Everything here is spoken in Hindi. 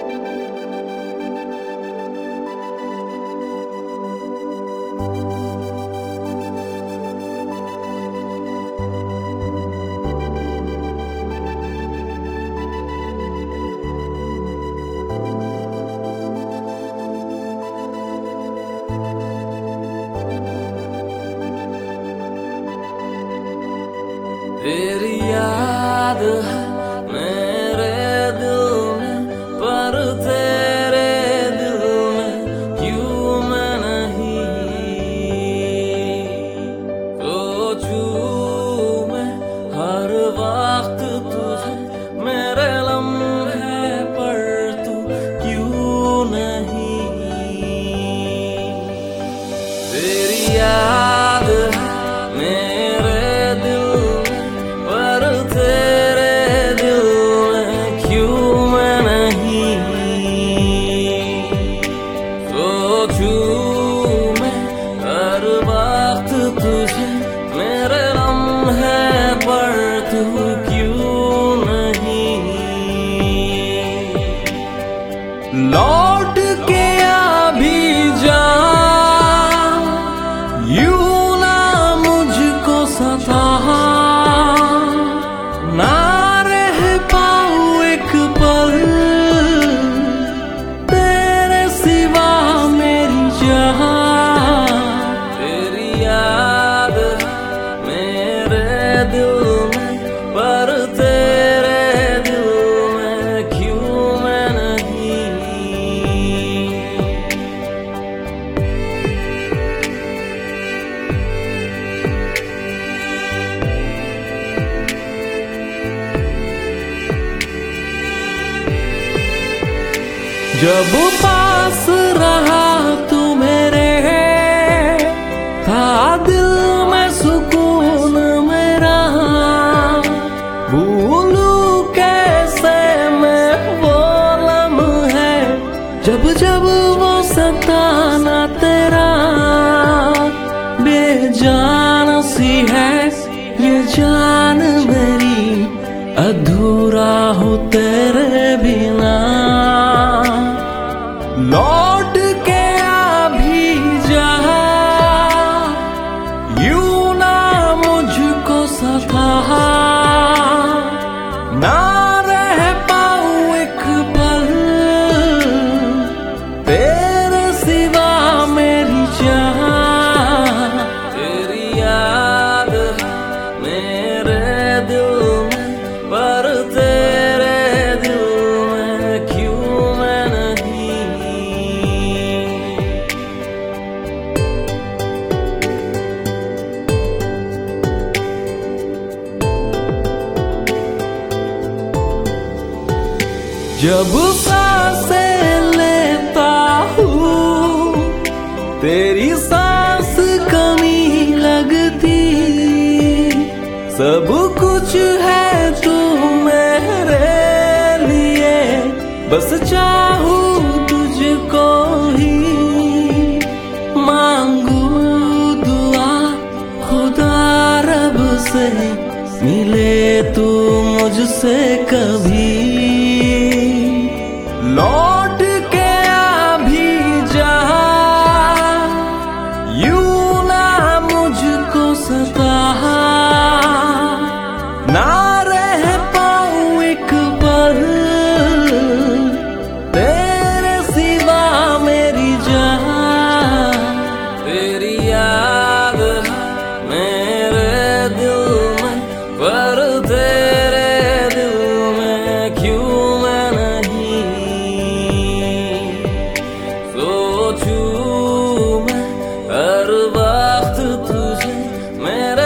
तेरी याद है मेरे दिल में, पर तेरे दिल में क्यों मैं नहीं सोचूं मैं हर वक्त तुझे, मेरे लम्हे पर तू क्यों नहीं। तेरी याद है मेरे दिल में, पर तेरे दिल में क्यों मैं नहीं सोचूं मैं हर वक्त तुझे, मेरे लम्हे पर तू क्यों नहीं। लौट के आ भी जा, यूं ना मुझको सता, ना रह पाऊं एक पल तेरे सिवा मेरी जहां। तेरी याद मेरे दिल में, पर तेरे दिल में क्यों मैं नहीं। जब पास रहा तू मेरे, था दिल में सुकून मेरा, भूलूं कैसे मैं वो लम्हे जब जब वो सताना तेरा। बेजान सी है ये जान मेरी, अधूरा हो तेरे बिना। लौट के आ भी जा, यूं ना मुझको सता, ना रह पाऊं एक पल तेरे सिवा मेरी जहां। तेरी याद मेरे दिल में, पर तेरे दिल में क्यों मैं नहीं। जब सांसें लेता हूँ तेरी सांस कमी लगती, सब कुछ है तू मेरे लिए, बस चाहूँ तुझको ही। मांगू दुआ खुदा रब से, मिले तू मुझसे कभी। लौट के आ भी जा, यूं ना मुझको सता, ना रह पाऊं एक पल तेरे सिवा मेरी जहां। तेरी याद मेरे दिल में, पर तेरे दिल में क्यों मैं नहीं सोचूं मैं हर वक्त तुझे, मेरे